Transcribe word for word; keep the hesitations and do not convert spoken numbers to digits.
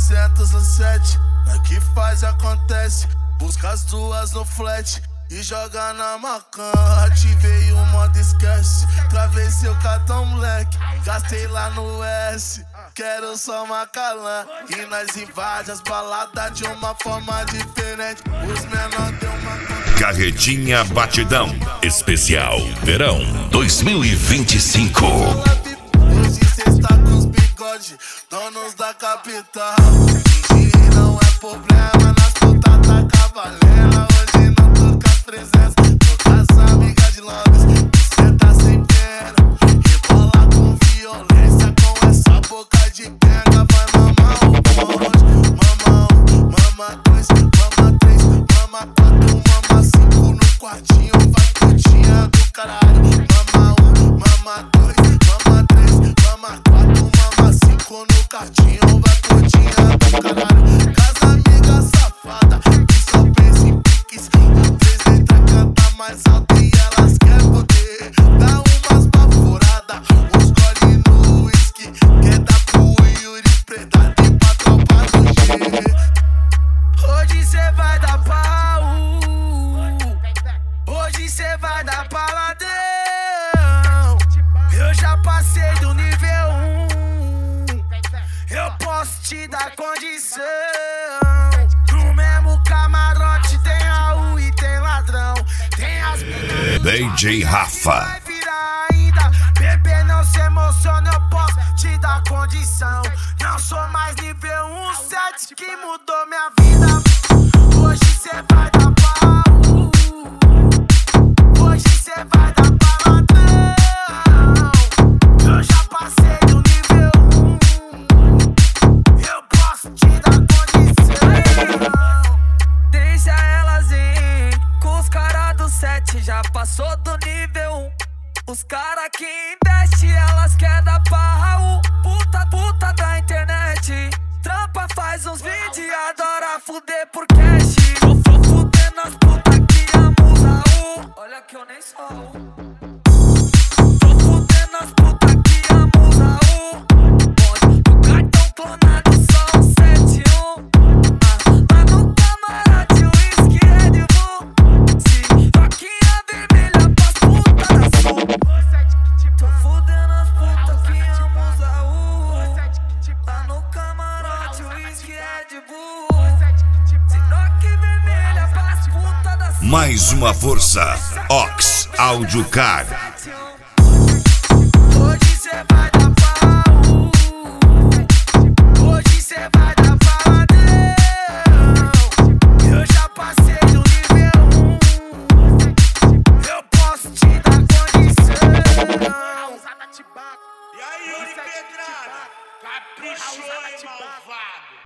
trezentos no set, é que faz e acontece. Busca as duas no flat e joga na macan. Ativei o modo esquece, travei seu cartão moleque, gastei lá no S. Quero só Macalã e nós invade as baladas de uma forma diferente. Os menores deu uma Carretinha Batidão Especial Verão dois mil e vinte e cinco. Hoje cê está com os bigode, donos da capital. Hoje não é problema, nas putas tá cavalera. Hoje não tô com as presenças, tô com as amigas de Londres. Cê tá sem pena, rebola com violência, com essa boca de pega. Vai mamar o bonde, mama um, mama dois, mama três, mama quatro, mama cinco no quartinho. Vai putinha do caralho, mama um, mama dois, mama três, mama quatro, mama cinco no quartinho. Vai putinha do caralho, casa amiga safada que só pensa em piques. O três entra, canta mais alto e elas querem poder. Dá umas baforadas, uns gole no whisky, quer dar pro Yuri Preta e pra tropa do G. Hoje cê vai dar pau, hoje cê vai dar paladão. Eu já passei do nível um, eu posso te dar condição. No mesmo camarote tem Raul e tem ladrão, tem as D J Rafa. vai virar ainda. Bebê, não se emociona, eu posso te dar condição. Não sou mais nível um, sete que mudou minha vida. Hoje cê vai dar pau, hoje cê vai dar paladão. Eu já passei do nível um, eu posso te dar condição. Deixa elas ir, com os caras do sete já passou do nível um. Os cara que investe, elas quer dar pau. Puta, puta da internet, trampa, faz uns vídeos e adora fuder por cash. Tô tô fudendo as puta que amo o Raul. Olha que eu nem sou Raul. Tô fudendo as puta que amo o Raul. Bonde do cartão clonado, só um sete um. Ah, lá no camarote, whisky Red Bull. Se vaquinha vermelha pras puta da sul. Tô fudendo as puta que amo o Raul. Lá no camarote, whisky Red Bull. Se vaquinha vermelha pras puta da sul. Mais uma força Ox Audiocar. Hoje cê vai dar pau, hoje cê vai dar paladão. Eu já passei do nível um, eu posso te dar condição. E aí, Yuri Pedrada? Caprichou, hein, malvado?